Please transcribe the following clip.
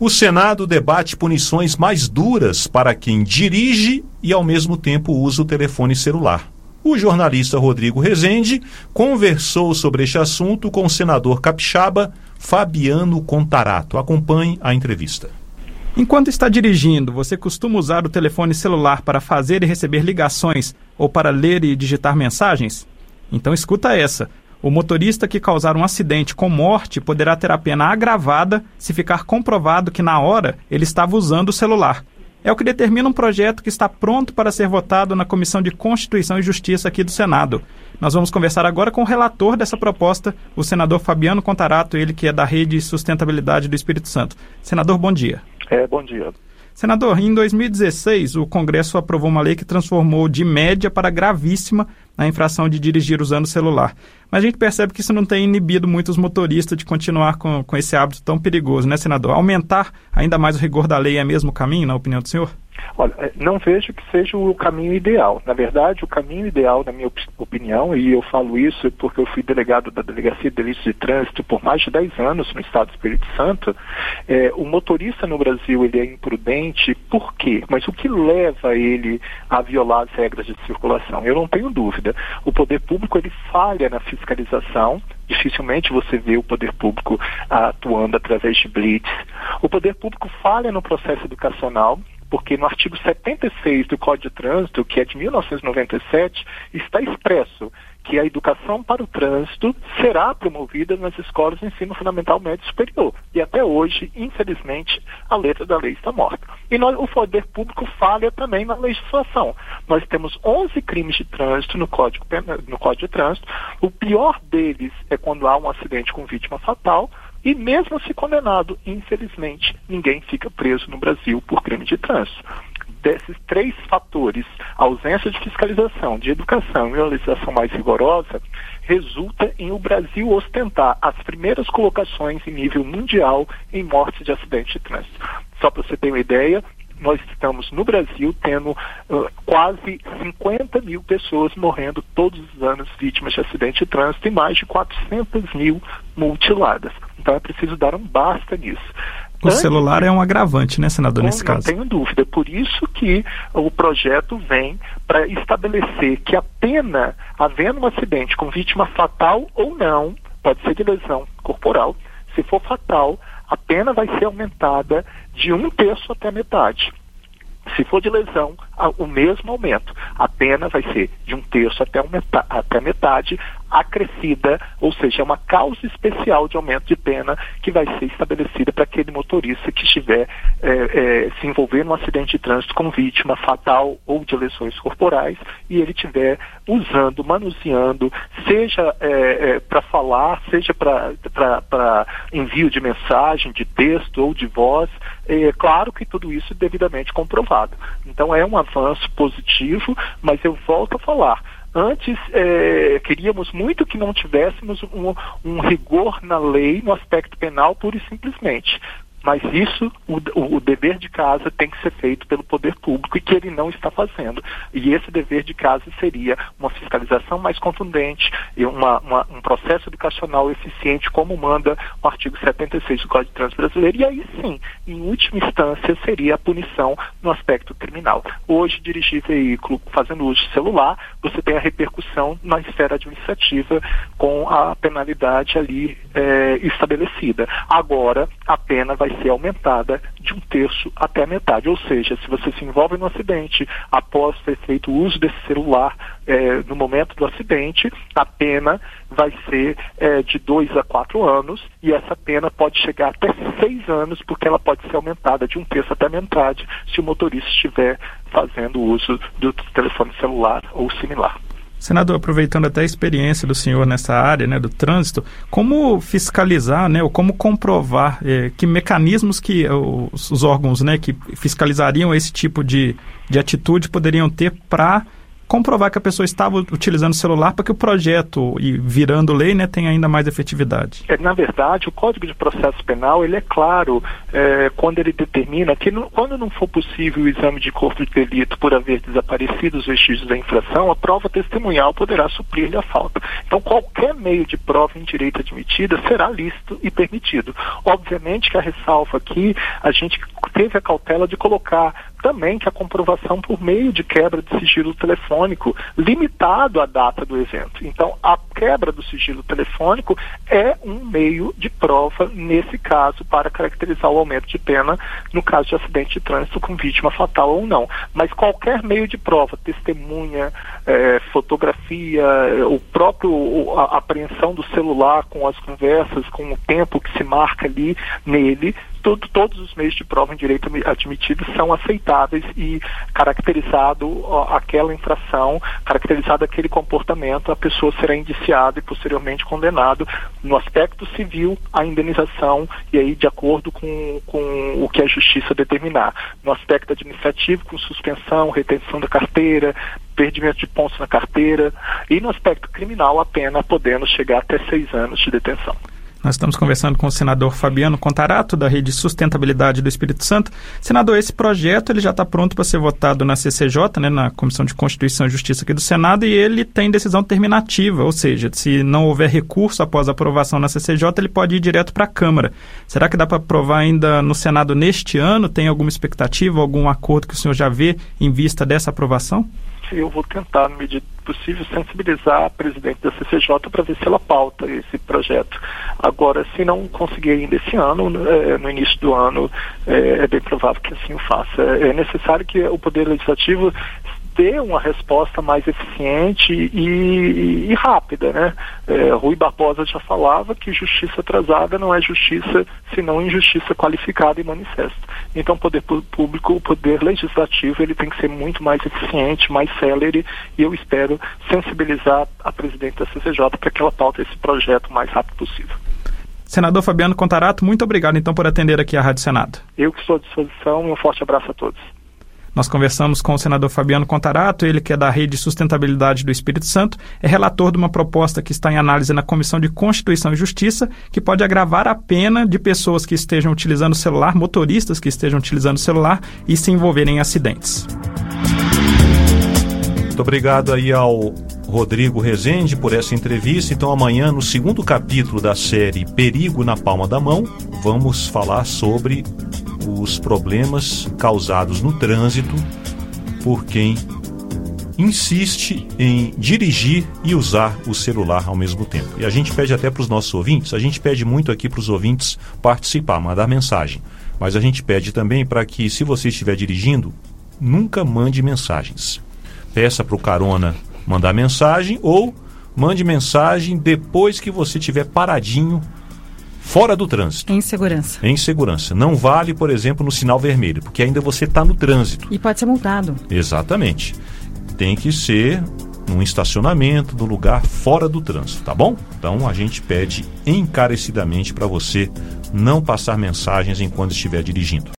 O Senado debate punições mais duras para quem dirige e, ao mesmo tempo, usa o telefone celular. O jornalista Rodrigo Rezende conversou sobre este assunto com o senador capixaba Fabiano Contarato. Acompanhe a entrevista. Enquanto está dirigindo, você costuma usar o telefone celular para fazer e receber ligações ou para ler e digitar mensagens? Então escuta essa. O motorista que causar um acidente com morte poderá ter a pena agravada se ficar comprovado que na hora ele estava usando o celular. É o que determina um projeto que está pronto para ser votado na Comissão de Constituição e Justiça aqui do Senado. Nós vamos conversar agora com o relator dessa proposta, o senador Fabiano Contarato, ele que é da Rede Sustentabilidade do Espírito Santo. Senador, bom dia. Bom dia. Senador, em 2016, o Congresso aprovou uma lei que transformou de média para gravíssima a infração de dirigir usando o celular. Mas a gente percebe que isso não tem inibido muitos motoristas de continuar com esse hábito tão perigoso, né, senador? Aumentar ainda mais o rigor da lei é mesmo o caminho, na opinião do senhor? Olha, não vejo que seja o caminho ideal. Na verdade, o caminho ideal, na minha opinião, e eu falo isso porque eu fui delegado da Delegacia de Delitos de Trânsito por mais de 10 anos no Estado do Espírito Santo, o motorista no Brasil ele é imprudente. Por quê? Mas o que leva ele a violar as regras de circulação? Eu não tenho dúvida. O poder público ele falha na fiscalização. Dificilmente você vê o poder público atuando através de blitz. O poder público falha no processo educacional, porque no artigo 76 do Código de Trânsito, que é de 1997, está expresso que a educação para o trânsito será promovida nas escolas de ensino fundamental médio e superior. E até hoje, infelizmente, a letra da lei está morta. E o poder público falha também na legislação. Nós temos 11 crimes de trânsito no Código de Trânsito. O pior deles é quando há um acidente com vítima fatal. E mesmo se condenado, infelizmente, ninguém fica preso no Brasil por crime de trânsito. Desses 3 fatores, a ausência de fiscalização, de educação e uma legislação mais rigorosa, resulta em o Brasil ostentar as primeiras colocações em nível mundial em mortes de acidentes de trânsito. Só para você ter uma ideia, nós estamos no Brasil tendo quase 50 mil pessoas morrendo todos os anos vítimas de acidente de trânsito e mais de 400 mil mutiladas. Então é preciso dar um basta nisso. O celular é um agravante, né, senador, nesse caso? Não tenho dúvida. Por isso que o projeto vem para estabelecer que a pena, havendo um acidente com vítima fatal ou não, pode ser de lesão corporal, se for fatal, a pena vai ser aumentada de 1/3 até metade. Se for de lesão, o mesmo aumento. A pena vai ser de 1/3 até metade, acrescida, ou seja, é uma causa especial de aumento de pena que vai ser estabelecida para aquele motorista que estiver se envolver num acidente de trânsito com vítima fatal ou de lesões corporais e ele estiver usando, manuseando, seja para falar, seja para envio de mensagem, de texto ou de voz. Claro que tudo isso é devidamente comprovado. Então é um avanço positivo, mas eu volto a falar. Antes, queríamos muito que não tivéssemos um rigor na lei no aspecto penal pura e simplesmente. Mas isso, o dever de casa tem que ser feito pelo poder público e que ele não está fazendo. E esse dever de casa seria uma fiscalização mais contundente e um processo educacional eficiente, como manda o artigo 76 do Código de Trânsito Brasileiro. E aí sim, em última instância, seria a punição no aspecto criminal. Hoje, dirigir veículo fazendo uso de celular, você tem a repercussão na esfera administrativa com a penalidade ali estabelecida. Agora, a pena vai ser aumentada de 1/3 até a metade. Ou seja, se você se envolve no acidente após ter feito uso desse celular no momento do acidente, a pena vai ser de 2 a 4 anos e essa pena pode chegar até 6 anos, porque ela pode ser aumentada de 1/3 até a metade se o motorista estiver fazendo uso do telefone celular ou similar. Senador, aproveitando até a experiência do senhor nessa área, né, do trânsito, como fiscalizar, né, ou como comprovar que mecanismos que os órgãos, né, que fiscalizariam esse tipo de atitude poderiam ter para comprovar que a pessoa estava utilizando o celular para que o projeto, e virando lei, né, tenha ainda mais efetividade. Na verdade, o Código de Processo Penal, ele é claro quando ele determina que quando não for possível o exame de corpo de delito por haver desaparecido os vestígios da infração, a prova testemunhal poderá suprir-lhe a falta. Então, qualquer meio de prova em direito admitida será lícito e permitido. Obviamente que a ressalva aqui, a gente teve a cautela de colocar também que a comprovação por meio de quebra de sigilo telefônico, limitado à data do evento. Então, a quebra do sigilo telefônico é um meio de prova, nesse caso, para caracterizar o aumento de pena no caso de acidente de trânsito com vítima fatal ou não. Mas qualquer meio de prova, testemunha, fotografia, a apreensão do celular com as conversas, com o tempo que se marca ali nele, todos os meios de prova em direito admitido são aceitáveis e caracterizado aquela infração, caracterizado aquele comportamento, a pessoa será indiciada e posteriormente condenado. No aspecto civil, a indenização, e aí de acordo com o que a justiça determinar. No aspecto administrativo, com suspensão, retenção da carteira, perdimento de pontos na carteira, e no aspecto criminal, a pena podendo chegar até 6 anos de detenção. Nós estamos conversando com o senador Fabiano Contarato, da Rede Sustentabilidade do Espírito Santo. Senador, esse projeto ele já está pronto para ser votado na CCJ, né, na Comissão de Constituição e Justiça aqui do Senado, e ele tem decisão terminativa, ou seja, se não houver recurso após a aprovação na CCJ, ele pode ir direto para a Câmara. Será que dá para aprovar ainda no Senado neste ano? Tem alguma expectativa, algum acordo que o senhor já vê em vista dessa aprovação? Eu vou tentar, na medida possível, sensibilizar a presidente da CCJ para ver se ela pauta esse projeto. Agora, se não conseguir ainda esse ano, no início do ano, é bem provável que assim o faça. É necessário que o Poder Legislativo dê uma resposta mais eficiente e rápida, né? Rui Barbosa já falava que justiça atrasada não é justiça, senão injustiça qualificada e manifesta. Então, o poder público, o poder legislativo, ele tem que ser muito mais eficiente, mais célere, e eu espero sensibilizar a presidente da CCJ para que ela paute esse projeto o mais rápido possível. Senador Fabiano Contarato, muito obrigado, então, por atender aqui à Rádio Senado. Eu que estou à disposição, e um forte abraço a todos. Nós conversamos com o senador Fabiano Contarato, ele que é da Rede Sustentabilidade do Espírito Santo, é relator de uma proposta que está em análise na Comissão de Constituição e Justiça, que pode agravar a pena de pessoas que estejam utilizando o celular, motoristas que estejam utilizando o celular e se envolverem em acidentes. Muito obrigado aí ao Rodrigo Rezende por essa entrevista. Então amanhã, no segundo capítulo da série Perigo na Palma da Mão, vamos falar sobre os problemas causados no trânsito por quem insiste em dirigir e usar o celular ao mesmo tempo. E a gente pede até para os nossos ouvintes, a gente pede muito aqui para os ouvintes participar, mandar mensagem. Mas a gente pede também para que, se você estiver dirigindo, nunca mande mensagens. Peça para o carona mandar mensagem ou mande mensagem depois que você estiver paradinho fora do trânsito. Em segurança. Em segurança. Não vale, por exemplo, no sinal vermelho, porque ainda você está no trânsito. E pode ser multado. Exatamente. Tem que ser num estacionamento, num lugar fora do trânsito, tá bom? Então a gente pede encarecidamente para você não passar mensagens enquanto estiver dirigindo.